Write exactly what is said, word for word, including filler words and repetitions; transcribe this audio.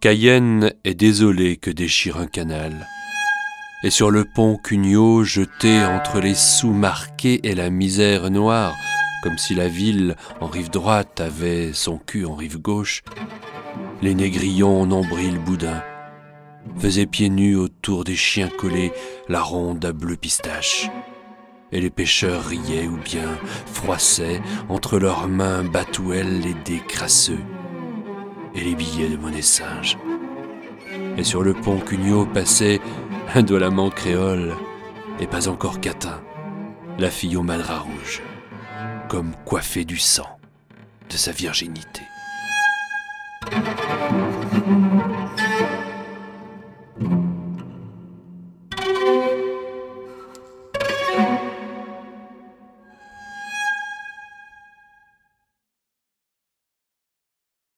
Cayenne est désolée que déchire un canal. Et sur le pont Cugnot, jeté entre les sous marqués et la misère noire, comme si la ville, en rive droite, avait son cul en rive gauche, les négrillons nombril boudin faisaient pieds nus autour des chiens collés la ronde à bleu pistache. Et les pêcheurs riaient ou bien froissaient entre leurs mains batouelles les dés crasseux et les billets de monnaie singe. Et sur le pont Cugnot passait, indolemment créole, et pas encore catin, la fille au madras rouge, comme coiffée du sang de sa virginité.